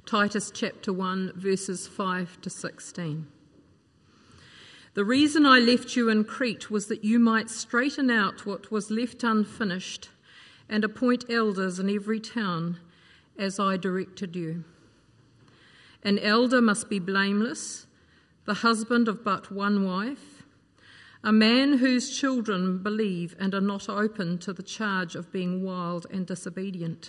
Titus chapter 1, verses 5 to 16. The reason I left you in Crete was that you might straighten out what was left unfinished and appoint elders in every town, as I directed you. An elder must be blameless, the husband of but one wife, a man whose children believe and are not open to the charge of being wild and disobedient.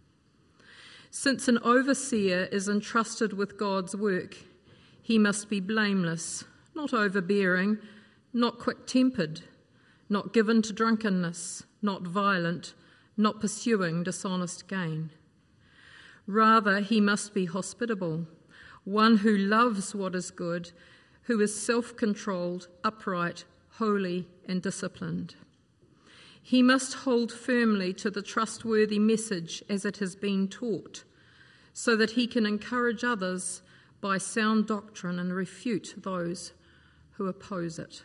Since an overseer is entrusted with God's work, he must be blameless, not overbearing, not quick-tempered, not given to drunkenness, not violent, not pursuing dishonest gain. Rather, he must be hospitable, one who loves what is good, who is self-controlled, upright, holy, and disciplined. He must hold firmly to the trustworthy message as it has been taught, so that he can encourage others by sound doctrine and refute those who oppose it.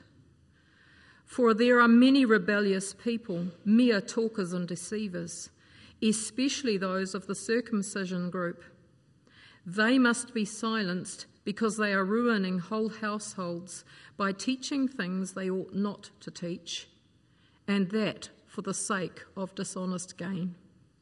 For there are many rebellious people, mere talkers and deceivers, especially those of the circumcision group. They must be silenced because they are ruining whole households by teaching things they ought not to teach, and that for the sake of dishonest gain.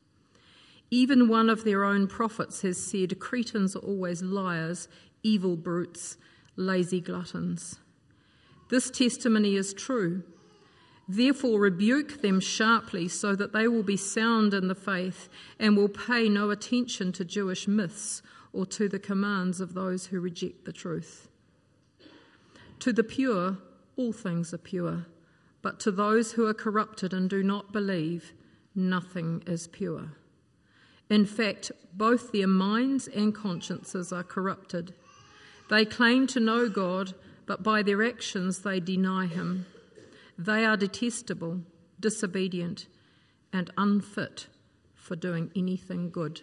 Even one of their own prophets has said, Cretans are always liars, evil brutes, lazy gluttons. This testimony is true. Therefore rebuke them sharply so that they will be sound in the faith and will pay no attention to Jewish myths or to the commands of those who reject the truth. To the pure, all things are pure, but to those who are corrupted and do not believe, nothing is pure. In fact, both their minds and consciences are corrupted. They claim to know God, but by their actions they deny him. They are detestable, disobedient, and unfit for doing anything good.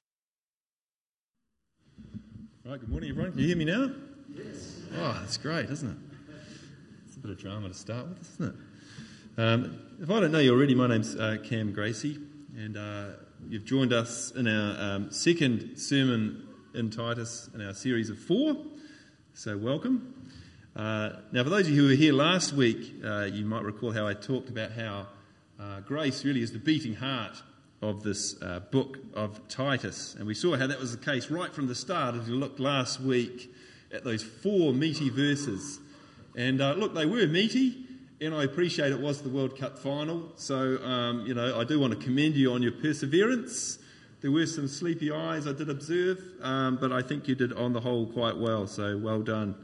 Right, good morning, everyone. Can you hear me now? Yes. Oh, that's great, isn't it? It's a bit of drama to start with, isn't it? If I don't know you already, my name's Cam Gracie, and you've joined us in our second sermon in Titus in our series of 4, so welcome. Now, for those of you who were here last week, you might recall how I talked about how grace really is the beating heart of this book of Titus. And we saw how that was the case right from the start as we looked last week at those 4 meaty verses. And look, they were meaty, and I appreciate it was the World Cup final. So, I do want to commend you on your perseverance. There were some sleepy eyes I did observe, but I think you did on the whole quite well, so well done.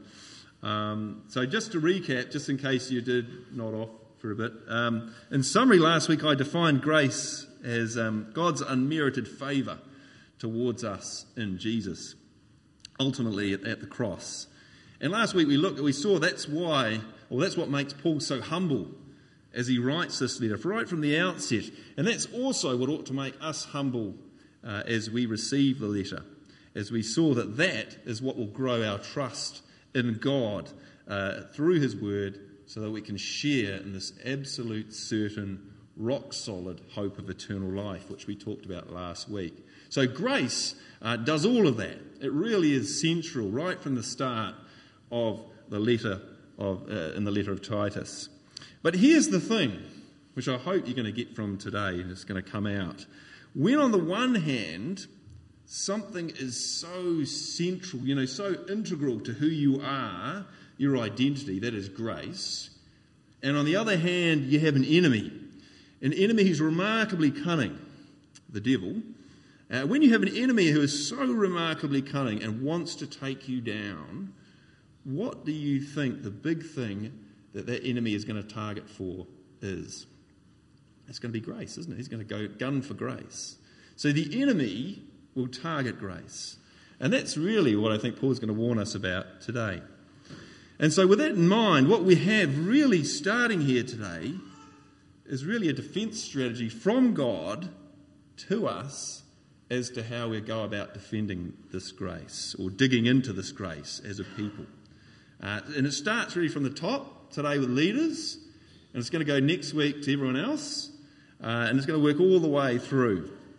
So just to recap, just in case you did nod off for a bit, in summary last week I defined grace as God's unmerited favour towards us in Jesus, ultimately at the cross. And last week we saw that's what makes Paul so humble as he writes this letter, right from the outset. And that's also what ought to make us humble as we receive the letter, as we saw that is what will grow our trust in God through his word, so that we can share in this absolute, certain, rock-solid hope of eternal life, which we talked about last week. So grace does all of that. It really is central right from the start of the letter in the letter of Titus. But here's the thing, which I hope you're going to get from today, and it's going to come out. When on the one hand, something is so central, so integral to who you are, your identity, that is grace, and on the other hand, you have an enemy who's remarkably cunning, the devil. When you have an enemy who is so remarkably cunning and wants to take you down, what do you think the big thing that enemy is going to target for is? It's going to be grace, isn't it? He's going to go gun for grace. So the enemy will target grace. And that's really what I think Paul's going to warn us about today. And so with that in mind, what we have really starting here today is really a defence strategy from God to us as to how we go about defending this grace or digging into this grace as a people. And it starts really from the top today with leaders, and it's going to go next week to everyone else, and it's going to work all the way through.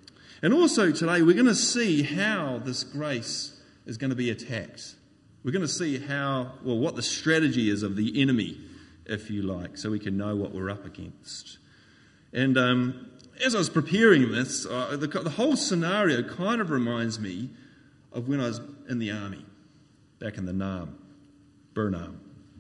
And also today we're going to see how this grace is going to be attacked. We're going to see what the strategy is of the enemy, if you like, so we can know what we're up against. And as I was preparing this, the whole scenario kind of reminds me of when I was in the army, back in the Nam, Burnham.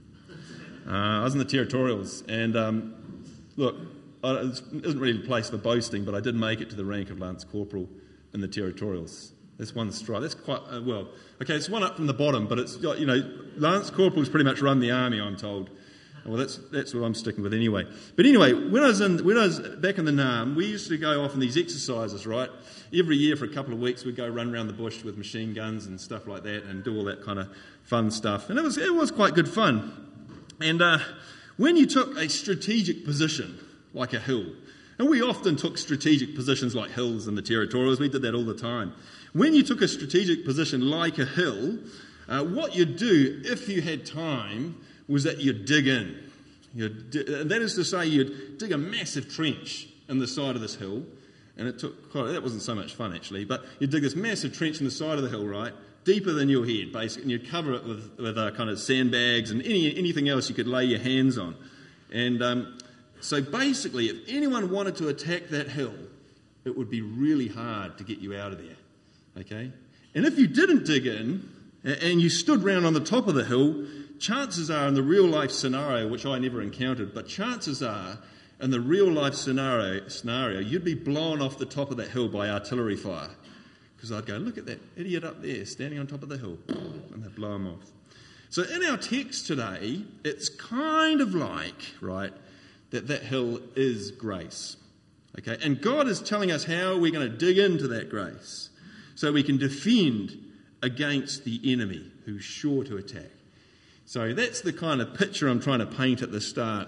I was in the territorials, and look, it isn't really a place for boasting, but I did make it to the rank of Lance Corporal in the territorials. That's one strike. That's quite okay, it's one up from the bottom, but it's got, Lance Corporals pretty much run the army, I'm told. Well, that's what I'm sticking with anyway. But anyway, when I was back in the Nam, we used to go off on these exercises, right? Every year for a couple of weeks, we'd go run around the bush with machine guns and stuff like that, and do all that kind of fun stuff. And it was quite good fun. And when you took a strategic position like a hill, and we often took strategic positions like hills in the territorials, we did that all the time. When you took a strategic position like a hill, what you'd do if you had time was that you'd dig in. That is to say, you'd dig a massive trench in the side of this hill, and that wasn't so much fun actually, but you'd dig this massive trench in the side of the hill, right, deeper than your head basically, and you'd cover it with kind of sandbags and anything else you could lay your hands on. And so basically, if anyone wanted to attack that hill, it would be really hard to get you out of there. Okay? And if you didn't dig in and you stood round on the top of the hill, chances are in the real life scenario, which I never encountered, but chances are in the real life scenario you'd be blown off the top of that hill by artillery fire. Because I'd go, look at that idiot up there standing on top of the hill, and they'd blow him off. So in our text today, it's kind of like, right, that hill is grace. Okay? And God is telling us how we're going to dig into that grace, so we can defend against the enemy who's sure to attack. So that's the kind of picture I'm trying to paint at the start.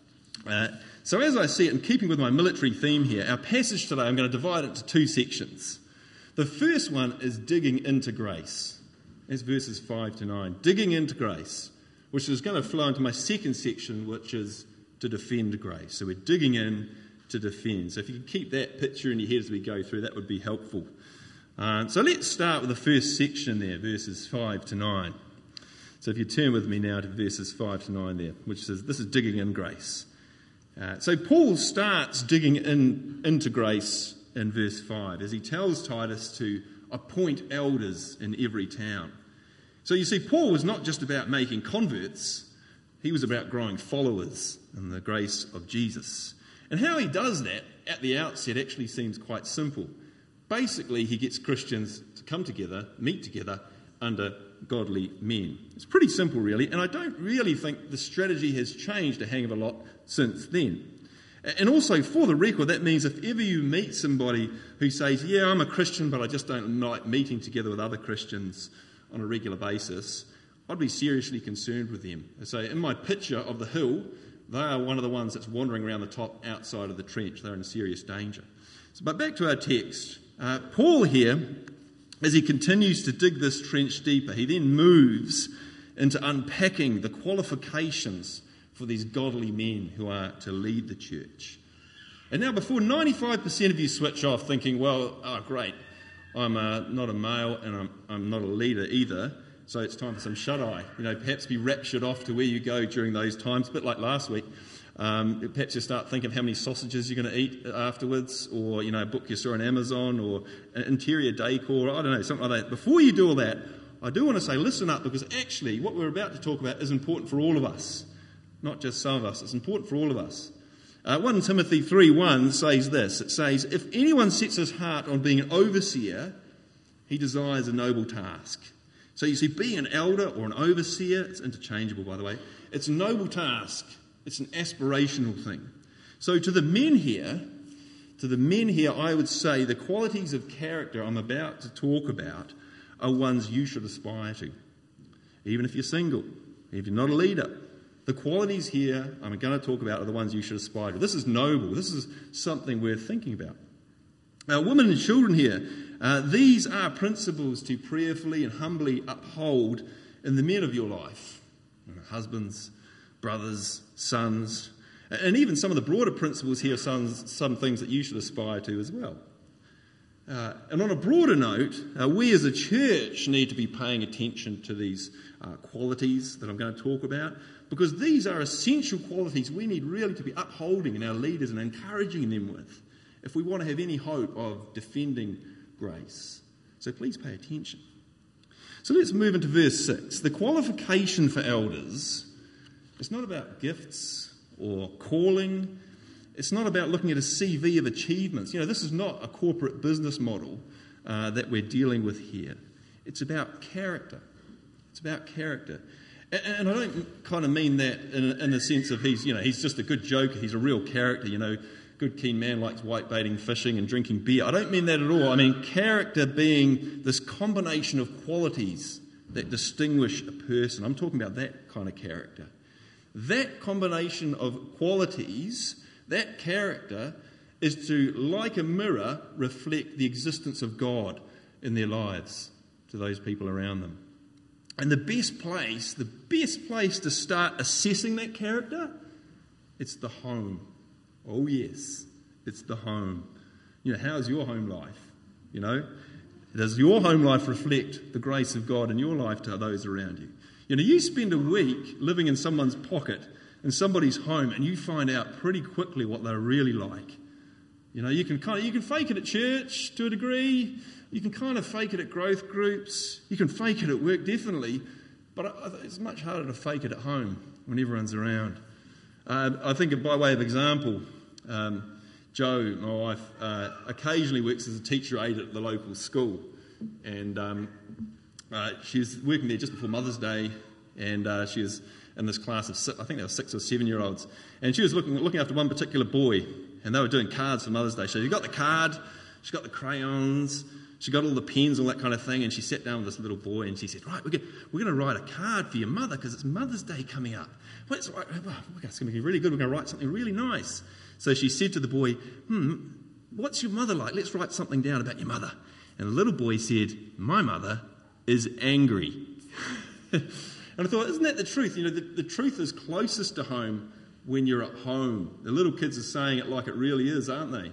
So as I see it, in keeping with my military theme here, our passage today, I'm going to divide it into two sections. The first one is digging into grace. That's verses 5 to 9. Digging into grace, which is going to flow into my second section, which is to defend grace. So we're digging in to defend. So if you can keep that picture in your head as we go through, that would be helpful. So let's start with the first section there, verses 5 to 9. So if you turn with me now to verses 5 to 9 there, which says, this is digging in grace. So Paul starts digging into grace in verse 5 as he tells Titus to appoint elders in every town. So you see, Paul was not just about making converts, he was about growing followers in the grace of Jesus. And how he does that at the outset actually seems quite simple. Basically, he gets Christians to come together, meet together under godly men. It's pretty simple, really, and I don't really think the strategy has changed a hang of a lot since then. And also, for the record, that means if ever you meet somebody who says, yeah, I'm a Christian, but I just don't like meeting together with other Christians on a regular basis, I'd be seriously concerned with them. So in my picture of the hill, they are one of the ones that's wandering around the top outside of the trench. They're in serious danger. But back to our text. Paul here, as he continues to dig this trench deeper, he then moves into unpacking the qualifications for these godly men who are to lead the church. And now before 95% of you switch off thinking, well, great, I'm not a male and I'm not a leader either, so it's time for some shut-eye. Perhaps be raptured off to where you go during those times, a bit like last week. Perhaps you start thinking how many sausages you're going to eat afterwards, or, a book you saw on Amazon, or interior decor, I don't know, something like that. Before you do all that, I do want to say, listen up, because actually what we're about to talk about is important for all of us, not just some of us. It's important for all of us. 1 Timothy 3:1 says this. It says, if anyone sets his heart on being an overseer, he desires a noble task. So you see, being an elder or an overseer, it's interchangeable, by the way, it's a noble task. It's an aspirational thing. So to the men here, I would say the qualities of character I'm about to talk about are ones you should aspire to. Even if you're single, if you're not a leader, the qualities here I'm going to talk about are the ones you should aspire to. This is noble. This is something worth thinking about. Now, women and children here, these are principles to prayerfully and humbly uphold in the men of your life. Husbands, brothers, sons, and even some of the broader principles here are some things that you should aspire to as well. And on a broader note, we as a church need to be paying attention to these qualities that I'm going to talk about, because these are essential qualities we need really to be upholding in our leaders and encouraging them with if we want to have any hope of defending grace. So please pay attention. So let's move into verse 6. The qualification for elders is not about gifts or calling. It's not about looking at a CV of achievements. This is not a corporate business model that we're dealing with here. It's about character. It's about character. And I don't kind of mean that in the sense of he's just a good joker. He's a real character, good keen man, likes whitebaiting, fishing and drinking beer. I don't mean that at all. I mean character being this combination of qualities that distinguish a person. I'm talking about that kind of character. That combination of qualities, that character, is to, like a mirror, reflect the existence of God in their lives to those people around them. And the best place to start assessing that character, it's the home. Oh yes, it's the home. How's your home life? Does your home life reflect the grace of God in your life to those around you? You spend a week living in someone's pocket in somebody's home, and you find out pretty quickly what they're really like. You can fake it at church to a degree. You can kind of fake it at growth groups. You can fake it at work, definitely. But it's much harder to fake it at home when everyone's around. I think by way of example, Jo, my wife, occasionally works as a teacher aide at the local school. And she was working there just before Mother's Day, and she was in this class of, I think they were 6 or 7-year-olds. And she was looking after one particular boy, and they were doing cards for Mother's Day. So she got the card, she got the crayons, she got all the pens, all that kind of thing, and she sat down with this little boy and she said, right, we're going to write a card for your mother because it's Mother's Day coming up. Well, it's going to be really good. We're going to write something really nice. So she said to the boy, what's your mother like? Let's write something down about your mother. And the little boy said, my mother is angry. And I thought, isn't that the truth? The truth is closest to home when you're at home. The little kids are saying it like it really is, aren't they?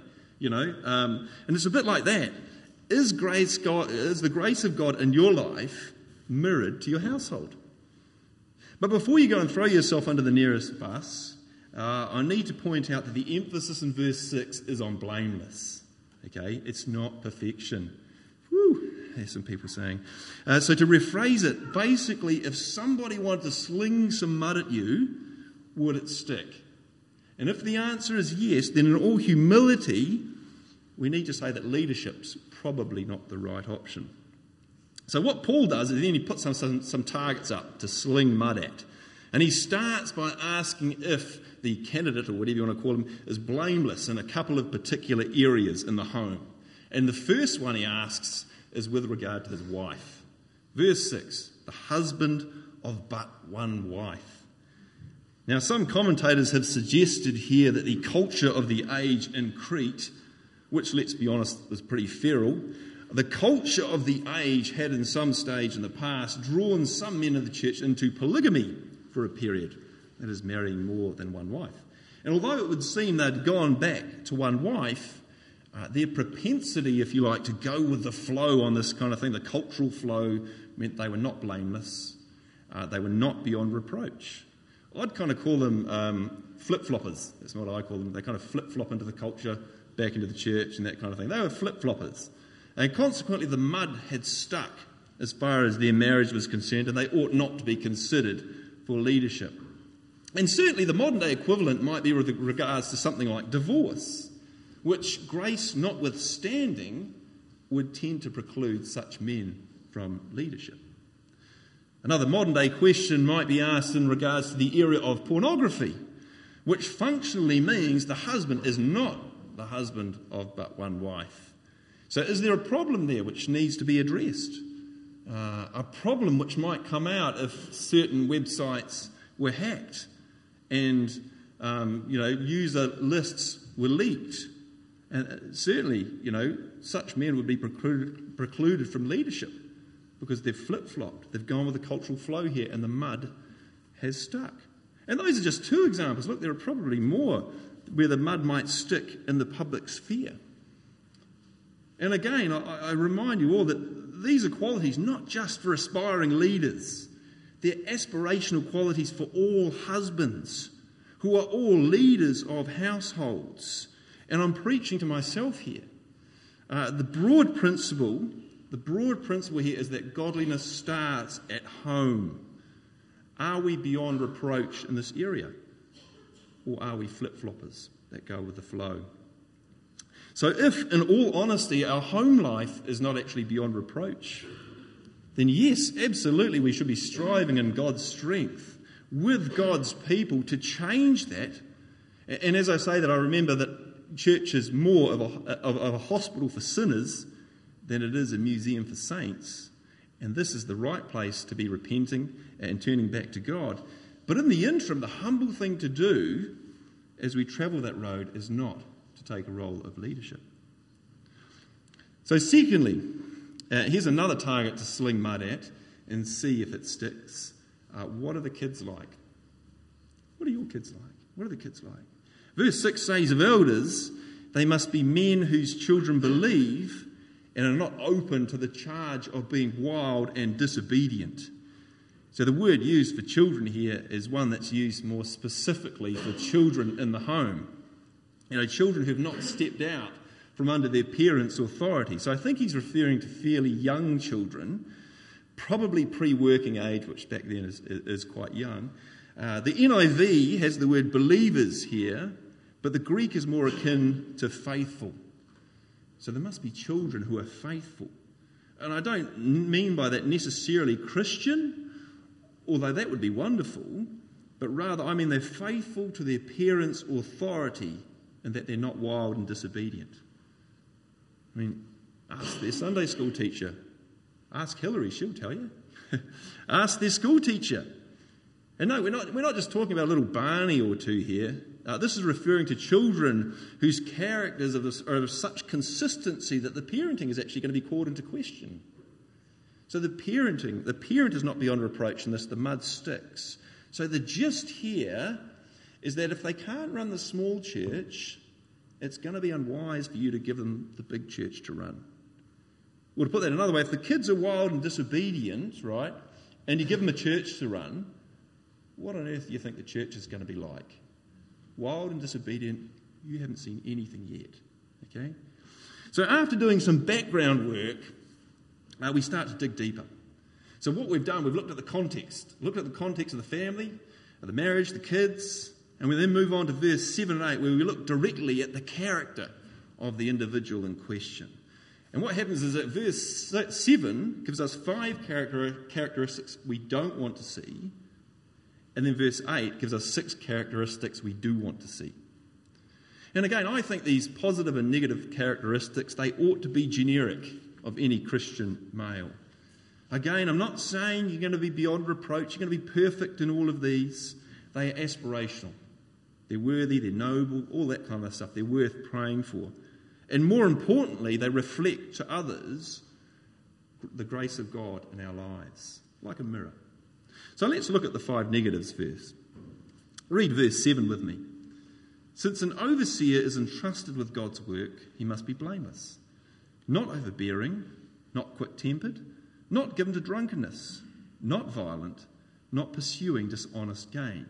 And it's a bit like that. Is the grace of God in your life mirrored to your household? But before you go and throw yourself under the nearest bus, I need to point out that the emphasis in verse 6 is on blameless. Okay, it's not perfection. Whew, there's some people saying. So to rephrase it, basically, if somebody wanted to sling some mud at you, would it stick? And if the answer is yes, then in all humility, we need to say that leadership's probably not the right option. So what Paul does is then he puts some targets up to sling mud at. And he starts by asking if the candidate, or whatever you want to call him, is blameless in a couple of particular areas in the home. And the first one he asks is with regard to his wife. Verse 6, the husband of but one wife. Now, some commentators have suggested here that the culture of the age in Crete, which, let's be honest, was pretty feral, the culture of the age had in some stage in the past drawn some men of the church into polygamy for a period, that is, marrying more than one wife. And although it would seem they'd gone back to one wife, their propensity, if you like, to go with the flow on this kind of thing, the cultural flow, meant they were not blameless, they were not beyond reproach. I'd kind of call them flip-floppers. That's what I call them. They kind of flip-flop into the culture, back into the church and that kind of thing. They were flip-floppers. And consequently, the mud had stuck as far as their marriage was concerned, and they ought not to be considered for leadership. And certainly the modern-day equivalent might be with regards to something like divorce, which, grace notwithstanding, would tend to preclude such men from leadership. Another modern-day question might be asked in regards to the area of pornography, which functionally means the husband is not the husband of but one wife. So is there a problem there which needs to be addressed? A problem which might come out if certain websites were hacked and user lists were leaked. And certainly, such men would be precluded from leadership because they've flip-flopped. They've gone with the cultural flow here and the mud has stuck. And those are just two examples. Look, there are probably more where the mud might stick in the public sphere. And again, I remind you all that these are qualities not just for aspiring leaders. They're aspirational qualities for all husbands who are all leaders of households. And I'm preaching to myself here. The broad principle here is that godliness starts at home. Are we beyond reproach in this area? Or are we flip-floppers that go with the flow? So if, in all honesty, our home life is not actually beyond reproach, then yes, absolutely we should be striving in God's strength with God's people to change that. And as I say that, I remember that church is more of a hospital for sinners than it is a museum for saints. And this is the right place to be repenting and turning back to God. But in the interim, the humble thing to do as we travel that road is not to take a role of leadership. So secondly, here's another target to sling mud at and see if it sticks. What are the kids like? What are your kids like? What are the kids like? Verse 6 says of elders, they must be men whose children believe and are not open to the charge of being wild and disobedient. So the word used for children here is one that's used more specifically for children in the home. Children who've not stepped out from under their parents' authority. So I think he's referring to fairly young children, probably pre-working age, which back then is quite young. The NIV has the word believers here, but the Greek is more akin to faithful. So there must be children who are faithful. And I don't mean by that necessarily Christian, although that would be wonderful, but rather I mean they're faithful to their parents' authority and that they're not wild and disobedient. I mean, ask their Sunday school teacher. Ask Hillary, she'll tell you. Ask their school teacher. And no, we're not just talking about a little Barney or two here. This is referring to children whose characters are of such consistency that the parenting is actually going to be called into question. So the parent is not beyond reproach in this, the mud sticks. So the gist here is that if they can't run the small church, it's going to be unwise for you to give them the big church to run. Well, to put that another way, if the kids are wild and disobedient, right, and you give them a church to run, what on earth do you think the church is going to be like? Wild and disobedient, you haven't seen anything yet, okay? So after doing some background work, we start to dig deeper. So what we've done, we've looked at the context of the family, of the marriage, the kids, and we then move on to verse 7 and 8, where we look directly at the character of the individual in question. And what happens is that verse 7 gives us 5 characteristics we don't want to see, and then verse 8 gives us 6 characteristics we do want to see. And again, I think these positive and negative characteristics, they ought to be generic of any Christian male. Again, I'm not saying you're going to be beyond reproach, you're going to be perfect in all of these. They are aspirational. They're worthy, they're noble, all that kind of stuff. They're worth praying for. And more importantly, they reflect to others the grace of God in our lives, like a mirror. So let's look at the 5 negatives first. Read verse 7 with me. Since an overseer is entrusted with God's work, he must be blameless, not overbearing, not quick-tempered, not given to drunkenness, not violent, not pursuing dishonest gain.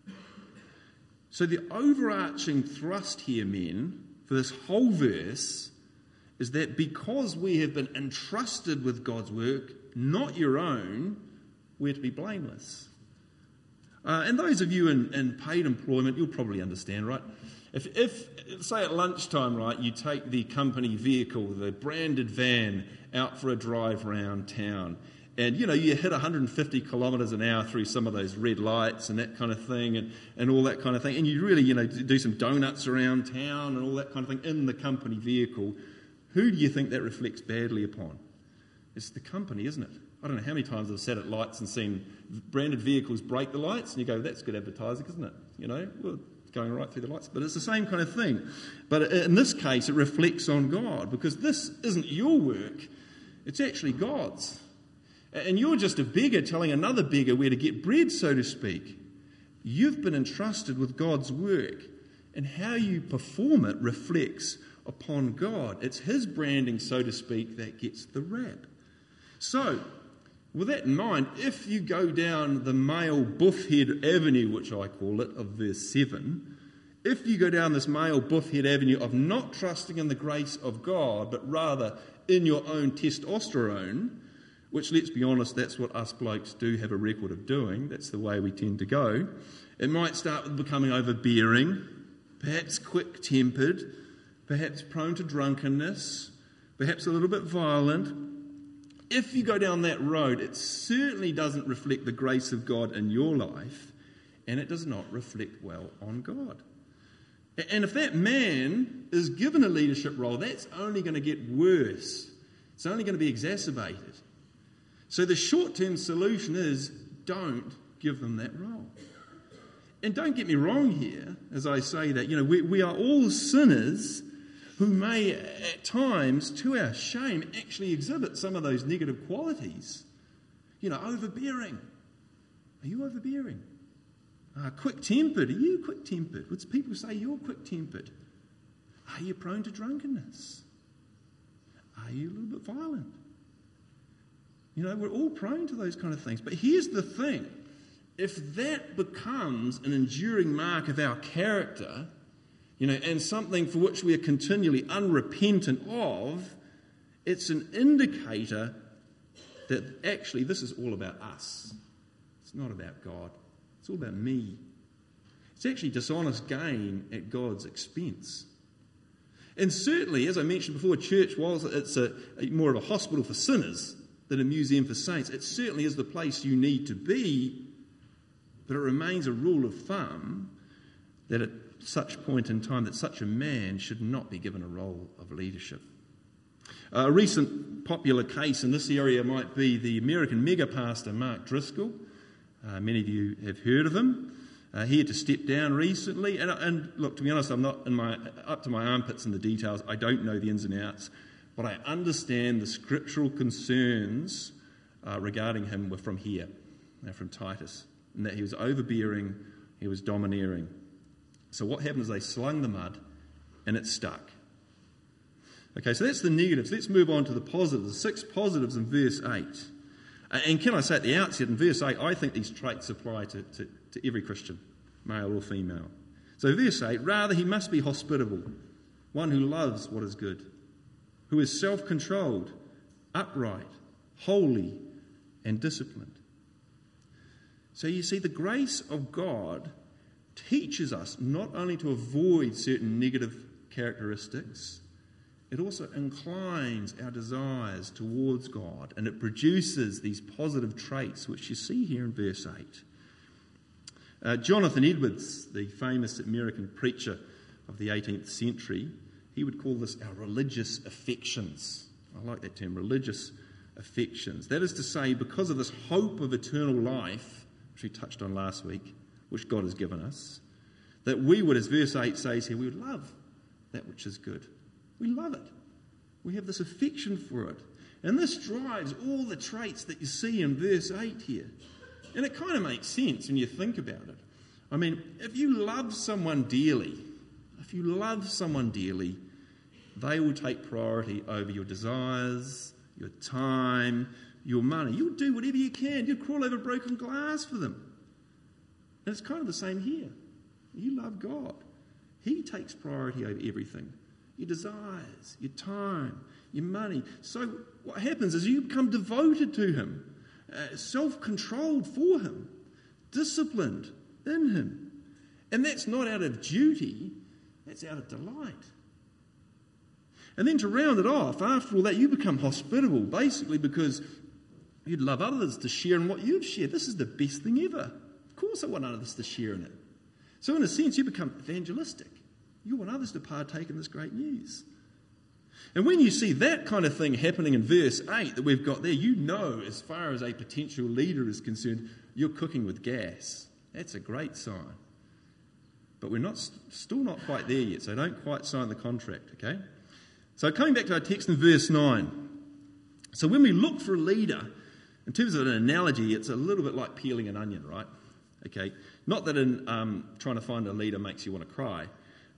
So the overarching thrust here, men, for this whole verse is that because we have been entrusted with God's work, not your own, we're to be blameless. And those of you in paid employment, you'll probably understand, right? If say at lunchtime, right, you take the company vehicle, the branded van, out for a drive around town, and, you hit 150 kilometres an hour through some of those red lights and that kind of thing and all that kind of thing. And you really, do some donuts around town and all that kind of thing in the company vehicle. Who do you think that reflects badly upon? It's the company, isn't it? I don't know how many times I've sat at lights and seen branded vehicles break the lights and you go, that's good advertising, isn't it? Well, it's going right through the lights. But it's the same kind of thing. But in this case, it reflects on God because this isn't your work. It's actually God's. And you're just a beggar telling another beggar where to get bread, so to speak. You've been entrusted with God's work, and how you perform it reflects upon God. It's his branding, so to speak, that gets the rap. So, with that in mind, if you go down the male buffhead avenue, which I call it, of verse 7, if you go down this male buffhead avenue of not trusting in the grace of God, but rather in your own testosterone, which, let's be honest, that's what us blokes do have a record of doing, that's the way we tend to go, it might start with becoming overbearing, perhaps quick-tempered, perhaps prone to drunkenness, perhaps a little bit violent. If you go down that road, it certainly doesn't reflect the grace of God in your life, and it does not reflect well on God. And if that man is given a leadership role, that's only going to get worse. It's only going to be exacerbated. So the short-term solution is don't give them that role. And don't get me wrong here, as I say that, we are all sinners who may at times, to our shame, actually exhibit some of those negative qualities. Overbearing. Are you overbearing? Quick-tempered. Are you quick-tempered? Would people say you're quick-tempered? Are you prone to drunkenness? Are you a little bit violent? We're all prone to those kind of things. But here's the thing. If that becomes an enduring mark of our character, and something for which we are continually unrepentant of, it's an indicator that actually this is all about us. It's not about God. It's all about me. It's actually dishonest gain at God's expense. And certainly, as I mentioned before, church, whilst it's more of a hospital for sinners than a museum for saints, it certainly is the place you need to be, but it remains a rule of thumb that at such point in time that such a man should not be given a role of leadership. A recent popular case in this area might be the American mega pastor Mark Driscoll. Many of you have heard of him. He had to step down recently, and look, to be honest, I'm not up to my armpits in the details. I don't know the ins and outs, but I understand the scriptural concerns regarding him were from here, from Titus, and that he was overbearing, he was domineering. So what happened is they slung the mud and it stuck. Okay, so that's the negatives. Let's move on to the positives, the 6 positives in verse 8. And can I say at the outset, in verse 8, I think these traits apply to every Christian, male or female. So verse 8, rather he must be hospitable, one who loves what is good, who is self-controlled, upright, holy, and disciplined. So you see, the grace of God teaches us not only to avoid certain negative characteristics, it also inclines our desires towards God, and it produces these positive traits, which you see here in verse 8. Jonathan Edwards, the famous American preacher of the 18th century, he would call this our religious affections. I like that term, religious affections. That is to say, because of this hope of eternal life, which we touched on last week, which God has given us, that we would, as verse 8 says here, we would love that which is good. We love it. We have this affection for it. And this drives all the traits that you see in verse 8 here. And it kind of makes sense when you think about it. I mean, if you love someone dearly, they will take priority over your desires, your time, your money. You'll do whatever you can. You'll crawl over broken glass for them. And it's kind of the same here. You love God. He takes priority over everything. Your desires, your time, your money. So what happens is you become devoted to him, self-controlled for him, disciplined in him. And that's not out of duty, that's out of delight. And then to round it off, after all that, you become hospitable, basically because you'd love others to share in what you've shared. This is the best thing ever. Of course I want others to share in it. So in a sense, you become evangelistic. You want others to partake in this great news. And when you see that kind of thing happening in verse 8 that we've got there, you know, as far as a potential leader is concerned, you're cooking with gas. That's a great sign. But we're still not quite there yet, so don't quite sign the contract, okay? So coming back to our text in verse 9. So when we look for a leader, in terms of an analogy, it's a little bit like peeling an onion, right? Okay, not that in trying to find a leader makes you want to cry, but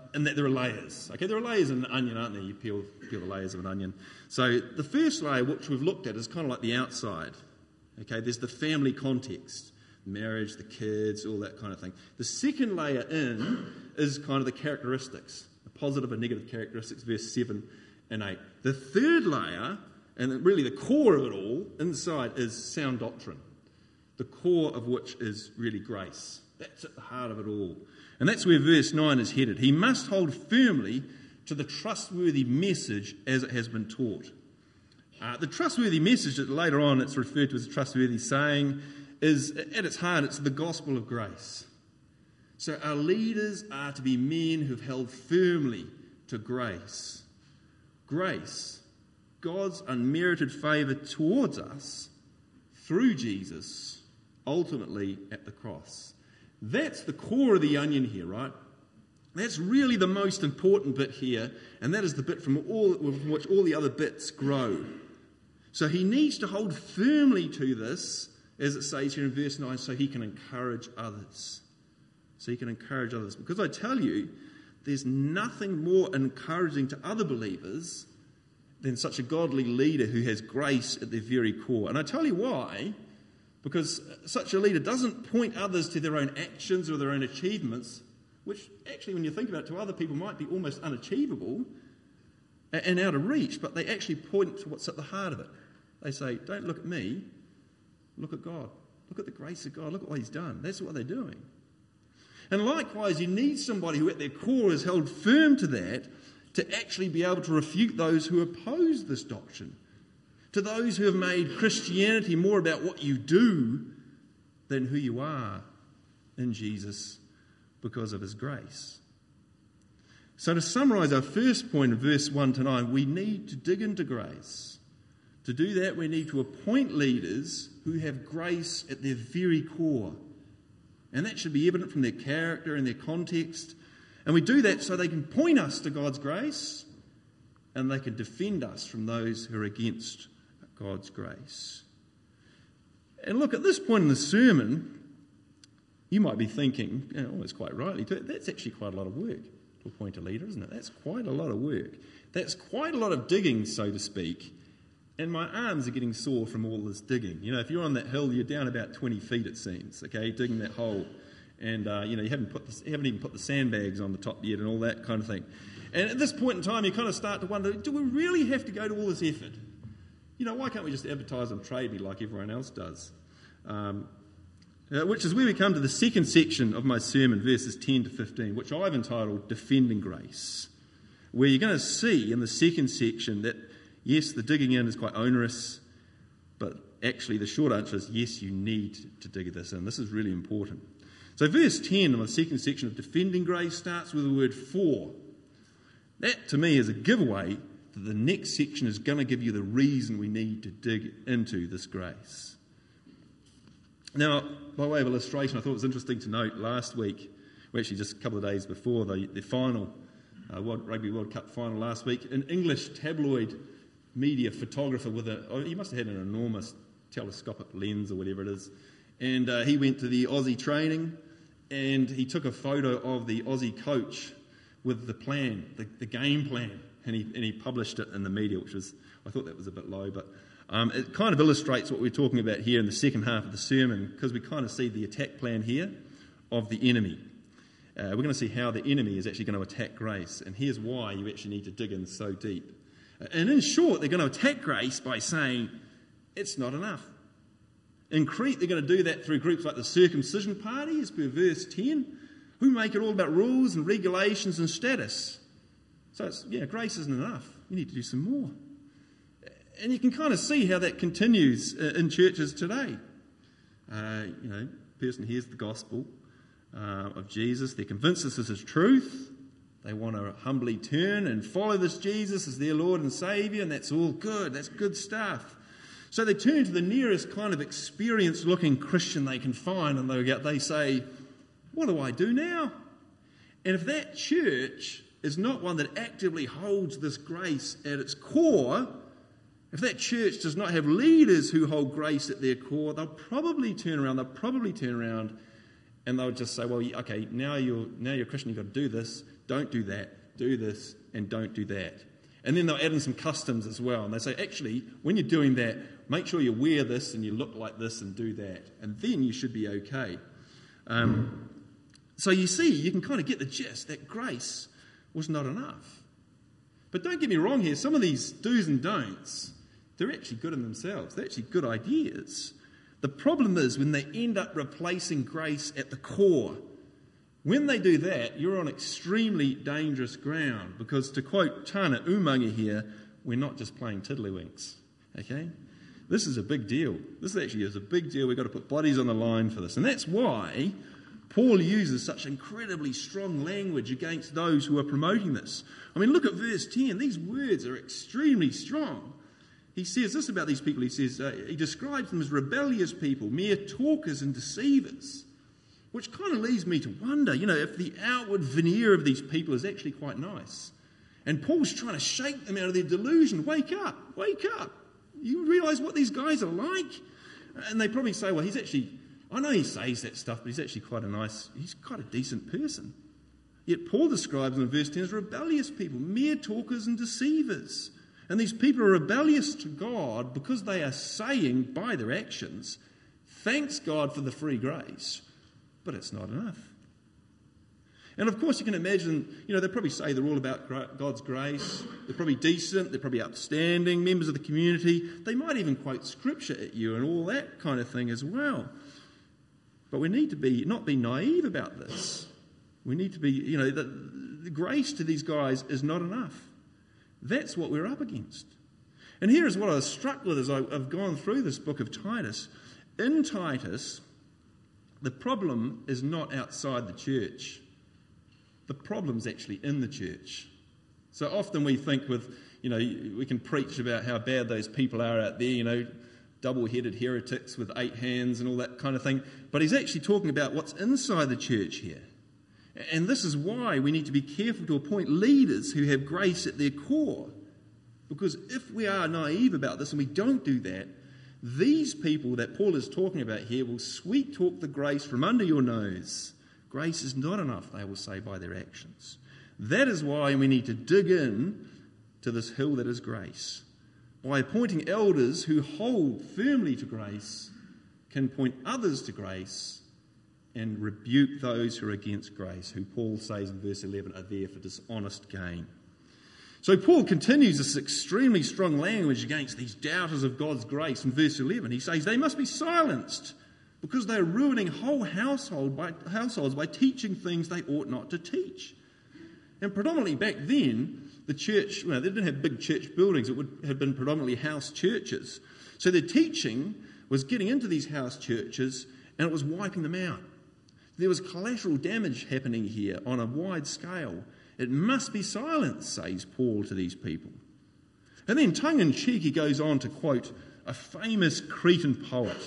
and that there are layers. Okay, there are layers in an onion, aren't there? You peel the layers of an onion. So the first layer, which we've looked at, is kind of like the outside. Okay, there's the family context, marriage, the kids, all that kind of thing. The second layer in is kind of the characteristics, the positive and negative characteristics, verse 7 and 8. The third layer, and really the core of it all, inside, is sound doctrine, the core of which is really grace. That's at the heart of it all. And that's where verse 9 is headed. He must hold firmly to the trustworthy message as it has been taught. The trustworthy message that later on it's referred to as a trustworthy saying is, at its heart, it's the gospel of grace. So our leaders are to be men who've held firmly to grace. Grace, God's unmerited favour towards us through Jesus, ultimately at the cross. That's the core of the onion here, right? That's really the most important bit here, and that is the bit from which all the other bits grow. So he needs to hold firmly to this, as it says here in verse 9, so he can encourage others. So he can encourage others. Because I tell you, there's nothing more encouraging to other believers than such a godly leader who has grace at their very core. And I tell you why. Because such a leader doesn't point others to their own actions or their own achievements, which actually, when you think about it, to other people might be almost unachievable and out of reach, but they actually point to what's at the heart of it. They say, don't look at me, look at God. Look at the grace of God. Look at what he's done. That's what they're doing. And likewise, you need somebody who at their core is held firm to that to actually be able to refute those who oppose this doctrine. To those who have made Christianity more about what you do than who you are in Jesus because of his grace. So to summarise our first point in verse 1 to 9, we need to dig into grace. To do that, we need to appoint leaders who have grace at their very core. And that should be evident from their character and their context. And we do that so they can point us to God's grace and they can defend us from those who are against God's grace. And look, at this point in the sermon, you might be thinking, almost quite rightly, that's actually quite a lot of work to appoint a leader, isn't it? That's quite a lot of work. That's quite a lot of digging, so to speak. And my arms are getting sore from all this digging. You know, if you're on that hill, you're down about 20 feet, it seems, okay, digging that hole. And, you haven't even put the sandbags on the top yet and all that kind of thing. And at this point in time, you kind of start to wonder, do we really have to go to all this effort? Why can't we just advertise on Trade Me like everyone else does? Which is where we come to the second section of my sermon, verses 10 to 15, which I've entitled Defending Grace, where you're going to see in the second section that, yes, the digging in is quite onerous, but actually the short answer is, yes, you need to dig this in. This is really important. So verse 10 of the second section of Defending Grace starts with the word for. That, to me, is a giveaway that the next section is going to give you the reason we need to dig into this grace. Now, by way of illustration, I thought it was interesting to note last week, well, actually just a couple of days before the final Rugby World Cup final last week, an English tabloid media photographer he must have had an enormous telescopic lens or whatever it is, and he went to the Aussie training and he took a photo of the Aussie coach with the plan, the game plan, and he published it in the media, I thought that was a bit low, but it kind of illustrates what we're talking about here in the second half of the sermon, because we kind of see the attack plan here of the enemy. We're going to see how the enemy is actually going to attack grace, and here's why you actually need to dig in so deep. And in short, they're going to attack grace by saying it's not enough. In Crete, they're going to do that through groups like the Circumcision Party, as per verse 10, who make it all about rules and regulations and status. So grace isn't enough. You need to do some more. And you can kind of see how that continues in churches today. Person hears the gospel of Jesus. They're convinced this is his truth. They want to humbly turn and follow this Jesus as their Lord and Saviour, and that's all good. That's good stuff. So they turn to the nearest kind of experienced-looking Christian they can find, and they say, what do I do now? And if that church is not one that actively holds this grace at its core, if that church does not have leaders who hold grace at their core, they'll probably turn around And they'll just say, well, okay, now you're a Christian, you've got to do this, don't do that, do this, and don't do that. And then they'll add in some customs as well. And they say, actually, when you're doing that, make sure you wear this and you look like this and do that. And then you should be okay. So you see, you can kind of get the gist that grace was not enough. But don't get me wrong here, some of these do's and don'ts, they're actually good in themselves. They're actually good ideas. The problem is when they end up replacing grace at the core. When they do that, you're on extremely dangerous ground, because to quote Tana Umaga here, we're not just playing tiddlywinks, okay? This is a big deal. This actually is a big deal. We've got to put bodies on the line for this. And that's why Paul uses such incredibly strong language against those who are promoting this. I mean, look at verse 10. These words are extremely strong. He says this about these people. He says, he describes them as rebellious people, mere talkers and deceivers. Which kind of leads me to wonder, if the outward veneer of these people is actually quite nice. And Paul's trying to shake them out of their delusion. Wake up, wake up. You realise what these guys are like? And they probably say, well, I know he says that stuff, but he's actually he's quite a decent person. Yet Paul describes them in verse 10 as rebellious people, mere talkers and deceivers. And these people are rebellious to God because they are saying by their actions, thanks God for the free grace, but it's not enough. And of course you can imagine, they probably say they're all about God's grace. They're probably decent, they're probably upstanding, members of the community. They might even quote scripture at you and all that kind of thing as well. But we need to not be naive about this. We need to be, the grace to these guys is not enough. That's what we're up against. And here is what I was struck with as I've gone through this book of Titus. In Titus, the problem is not outside the church. The problem's actually in the church. So often we think we can preach about how bad those people are out there, double-headed heretics with 8 hands and all that kind of thing. But he's actually talking about what's inside the church here. And this is why we need to be careful to appoint leaders who have grace at their core. Because if we are naive about this and we don't do that, these people that Paul is talking about here will sweet talk the grace from under your nose. Grace is not enough, they will say, by their actions. That is why we need to dig in to this hill that is grace. By appointing elders who hold firmly to grace, can point others to grace, and rebuke those who are against grace, who Paul says in verse 11 are there for dishonest gain. So Paul continues this extremely strong language against these doubters of God's grace in verse 11. He says they must be silenced because they're ruining whole households by teaching things they ought not to teach. And predominantly back then, the church, they didn't have big church buildings. It would have been predominantly house churches. So their teaching was getting into these house churches and it was wiping them out. There was collateral damage happening here on a wide scale. It must be silenced, says Paul to these people. And then tongue-in-cheek he goes on to quote a famous Cretan poet.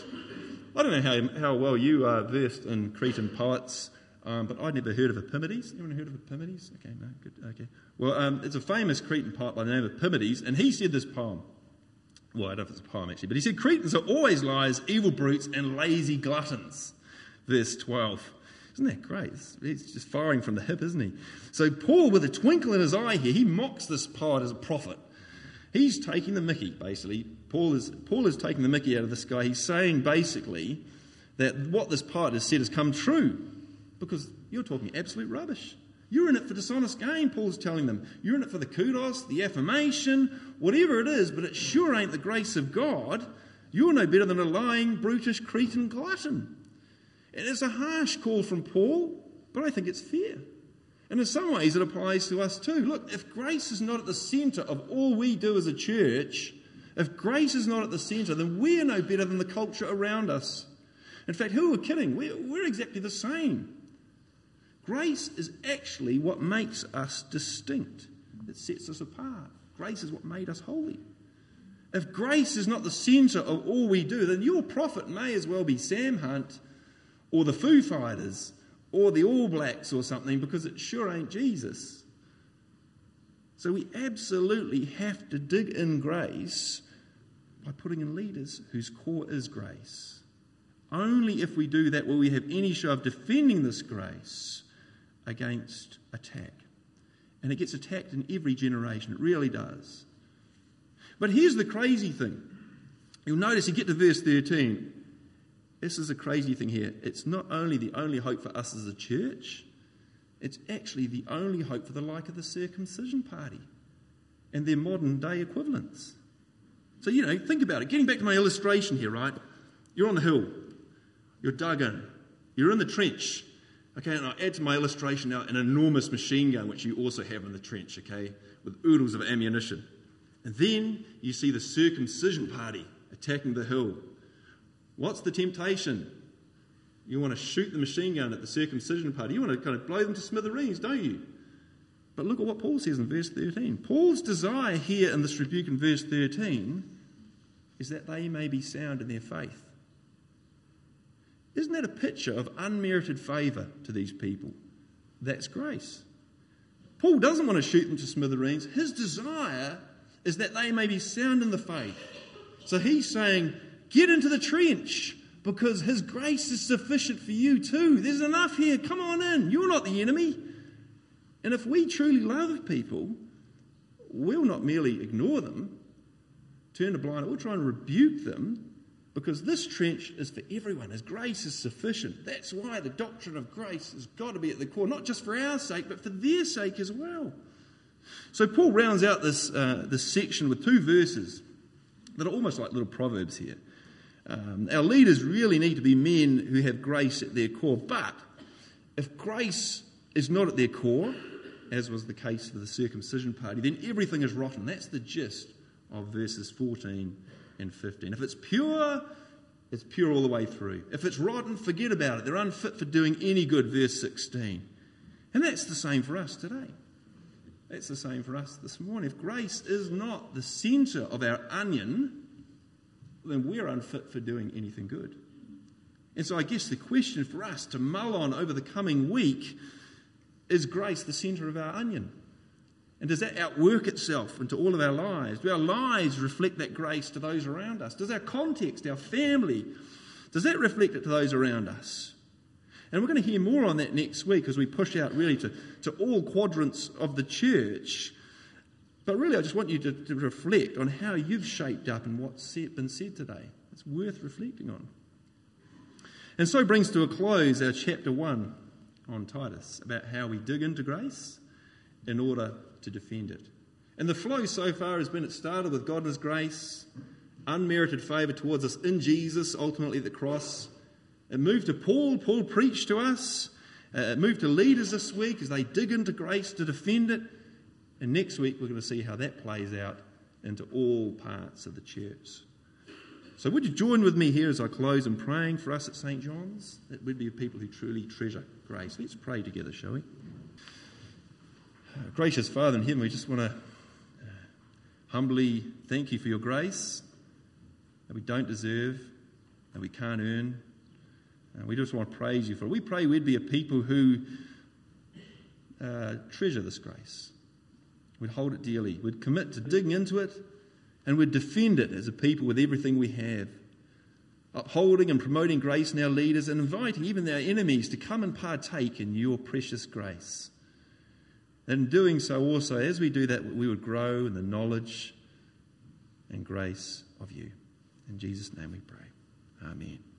I don't know how well you are versed in Cretan poets, but I'd never heard of Epimenides. Anyone heard of Epimenides? Okay, no, good, okay. Well, it's a famous Cretan poet by the name of Epimenides, and he said this poem. Well, I don't know if it's a poem actually, but he said, Cretans are always liars, evil brutes, and lazy gluttons. Verse 12. Isn't that great? He's just firing from the hip, isn't he? So Paul, with a twinkle in his eye here, he mocks this poet as a prophet. He's taking the mickey, basically. Paul is taking the mickey out of this guy. He's saying, basically, that what this poet has said has come true because you're talking absolute rubbish. You're in it for dishonest gain, Paul's telling them. You're in it for the kudos, the affirmation, whatever it is, but it sure ain't the grace of God. You're no better than a lying, brutish Cretan glutton. And it's a harsh call from Paul, but I think it's fair. And in some ways it applies to us too. Look, if grace is not at the centre of all we do as a church, if grace is not at the centre, then we're no better than the culture around us. In fact, who are kidding? We're exactly the same. Grace is actually what makes us distinct. It sets us apart. Grace is what made us holy. If grace is not the centre of all we do, then your prophet may as well be Sam Hunt or the Foo Fighters or the All Blacks or something, because it sure ain't Jesus. So we absolutely have to dig in grace by putting in leaders whose core is grace. Only if we do that will we have any show of defending this grace against attack. And it gets attacked in every generation. It really does. But here's the crazy thing. You'll notice you get to verse 13. This is a crazy thing here. It's not only the only hope for us as a church, it's actually the only hope for the like of the circumcision party and their modern day equivalents. So, think about it. Getting back to my illustration here, right? You're on the hill. You're dug in. You're in the trench. Okay, and I add to my illustration now an enormous machine gun, which you also have in the trench, okay, with oodles of ammunition. And then you see the circumcision party attacking the hill. What's the temptation? You want to shoot the machine gun at the circumcision party. You want to kind of blow them to smithereens, don't you? But look at what Paul says in verse 13. Paul's desire here in this rebuke in verse 13 is that they may be sound in their faith. Isn't that a picture of unmerited favour to these people? That's grace. Paul doesn't want to shoot them to smithereens. His desire is that they may be sound in the faith. So he's saying, get into the trench because his grace is sufficient for you too. There's enough here. Come on in. You're not the enemy. And if we truly love people, we'll not merely ignore them, turn a blind eye, we'll try and rebuke them because this trench is for everyone. His grace is sufficient. That's why the doctrine of grace has got to be at the core, not just for our sake, but for their sake as well. So Paul rounds out this section with two verses that are almost like little proverbs here. Our leaders really need to be men who have grace at their core. But if grace is not at their core, as was the case for the circumcision party, then everything is rotten. That's the gist of verses 14 and 15. If it's pure all the way through. If it's rotten, forget about it. They're unfit for doing any good, verse 16. And that's the same for us today. That's the same for us this morning. If grace is not the centre of our onion, then we're unfit for doing anything good. And so I guess the question for us to mull on over the coming week is grace the centre of our onion? And does that outwork itself into all of our lives? Do our lives reflect that grace to those around us? Does our context, our family, does that reflect it to those around us? And we're going to hear more on that next week as we push out really to all quadrants of the church. But really I just want you to reflect on how you've shaped up and what's been said today. It's worth reflecting on. And so brings to a close our chapter 1 on Titus, about how we dig into grace in order to defend it. And the flow so far has been, it started with God and His grace, unmerited favour towards us in Jesus, ultimately at the cross. It moved to Paul. Paul preached to us. It moved to leaders this week as they dig into grace to defend it. And next week we're going to see how that plays out into all parts of the church. So would you join with me here as I close in praying for us at St. John's, that we'd be a people who truly treasure grace. Let's pray together, shall we? Gracious Father in heaven, we just want to humbly thank you for your grace that we don't deserve, that we can't earn. We just want to praise you for it. We pray we'd be a people who treasure this grace. We'd hold it dearly. We'd commit to digging into it, and we'd defend it as a people with everything we have, upholding and promoting grace in our leaders and inviting even our enemies to come and partake in your precious grace. And in doing so also, as we do that, we would grow in the knowledge and grace of you. In Jesus' name we pray. Amen.